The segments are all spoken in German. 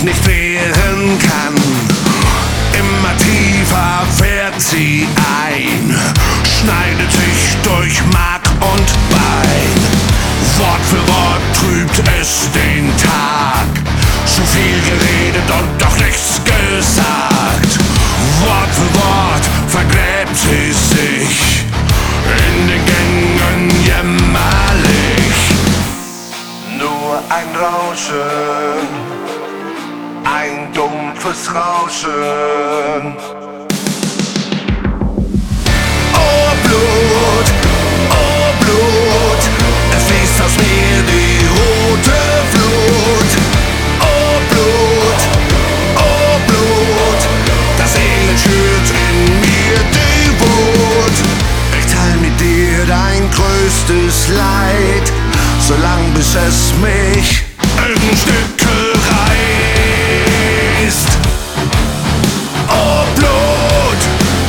sich nicht wehren kann. Immer tiefer fährt sie ein, schneidet sich durch Mark und Bein. Wort für Wort trübt es den Tag, zu viel geredet und doch nichts gesagt. Wort für Wort vergräbt sie sich in den Gängen jämmerlich. Nur ein Rauschen, ein dumpfes Rauschen. Oh Blut, es fließt aus mir die rote Flut. Oh Blut, das Elend schürt in mir die Wut. Ich teil mit dir dein größtes Leid, solang bis es mich in Stücke reißt. Oh Blut,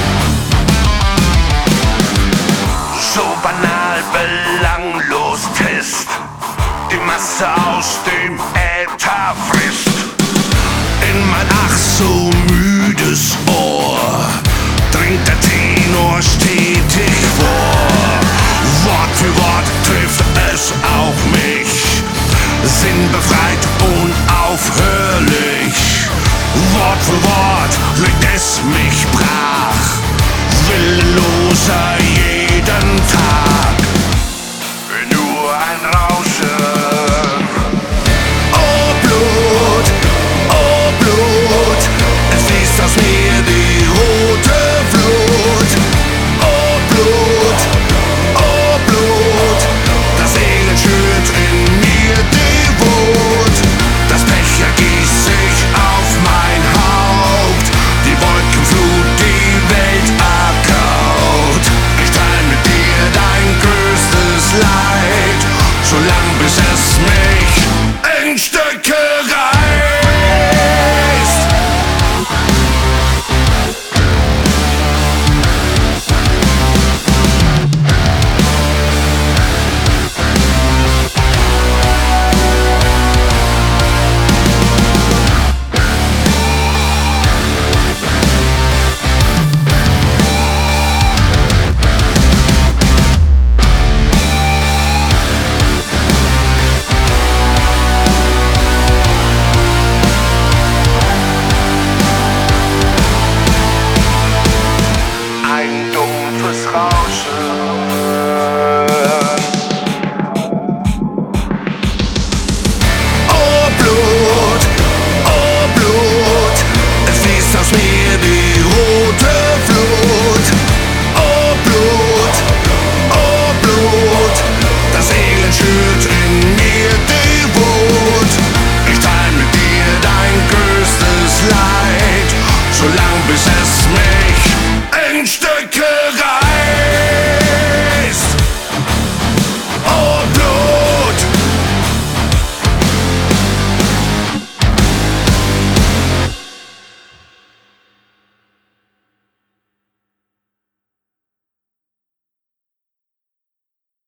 so banal, belanglos trist, die Masse aus dem Äther frisst in mein ach so müdes Ohr, dringt der Tenor stetig vor. Wort für Wort trifft es auch mich, sinnbefreit, unaufhörlich. Wort für Wort legt es mich brach, willenloser jeden Tag. Nur ein Rauschen. Oh Blut, es fließt aus mir die rote Flut. Oh Blut, das Elend schürt in mir die Wut. Das Pech ergießt sich auf mein Haupt, die Wolkenflut die Welt ergraut. Ich teil mit dir dein größtes Leid, solang bis es mich in Stücke reißt. Ein dumpfes Rauschen. Oh Blut, es fließt aus mir die rote Flut. Oh Blut, das Elend schürt